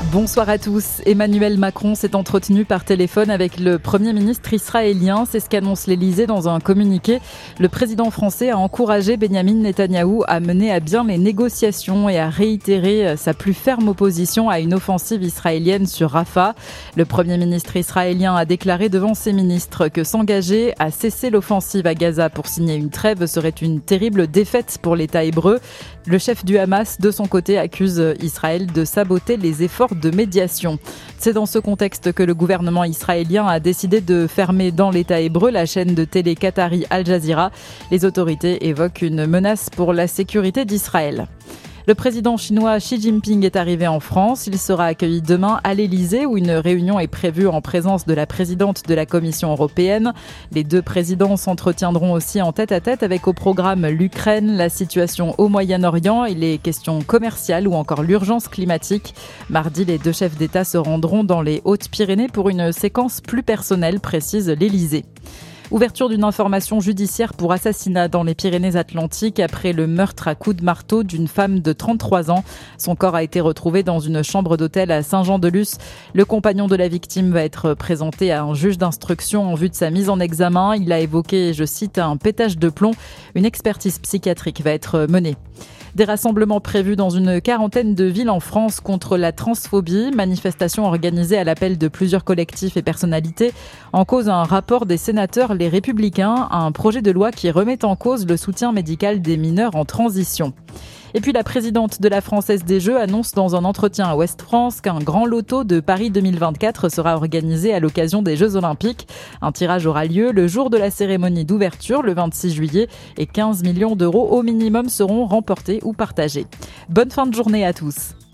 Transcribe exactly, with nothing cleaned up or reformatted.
Bonsoir à tous. Emmanuel Macron s'est entretenu par téléphone avec le Premier ministre israélien. C'est ce qu'annonce l'Élysée dans un communiqué. Le président français a encouragé Benyamin Netanyahou à mener à bien les négociations et à réitérer sa plus ferme opposition à une offensive israélienne sur Rafah. Le Premier ministre israélien a déclaré devant ses ministres que s'engager à cesser l'offensive à Gaza pour signer une trêve serait une terrible défaite pour l'État hébreu. Le chef du Hamas, de son côté, accuse Israël de saboter les efforts de médiation. C'est dans ce contexte que le gouvernement israélien a décidé de fermer dans l'État hébreu la chaîne de télé qatari Al Jazeera. Les autorités évoquent une menace pour la sécurité d'Israël. Le président chinois Xi Jinping est arrivé en France. Il sera accueilli demain à l'Élysée où une réunion est prévue en présence de la présidente de la Commission européenne. Les deux présidents s'entretiendront aussi en tête-à-tête avec au programme l'Ukraine, la situation au Moyen-Orient et les questions commerciales ou encore l'urgence climatique. Mardi, les deux chefs d'État se rendront dans les Hautes-Pyrénées pour une séquence plus personnelle, précise l'Élysée. Ouverture d'une information judiciaire pour assassinat dans les Pyrénées-Atlantiques après le meurtre à coups de marteau d'une femme de trente-trois ans. Son corps a été retrouvé dans une chambre d'hôtel à Saint-Jean-de-Luz. Le compagnon de la victime va être présenté à un juge d'instruction en vue de sa mise en examen. Il a évoqué, je cite, un pétage de plomb. Une expertise psychiatrique va être menée. Des rassemblements prévus dans une quarantaine de villes en France contre la transphobie, manifestations organisées à l'appel de plusieurs collectifs et personnalités. En cause, un rapport des sénateurs Les Républicains, un projet de loi qui remet en cause le soutien médical des mineurs en transition. Et puis la présidente de la Française des Jeux annonce dans un entretien à Ouest France qu'un grand loto de Paris deux mille vingt-quatre sera organisé à l'occasion des Jeux Olympiques. Un tirage aura lieu le jour de la cérémonie d'ouverture, le vingt-six juillet, et quinze millions d'euros au minimum seront remportés ou partagés. Bonne fin de journée à tous.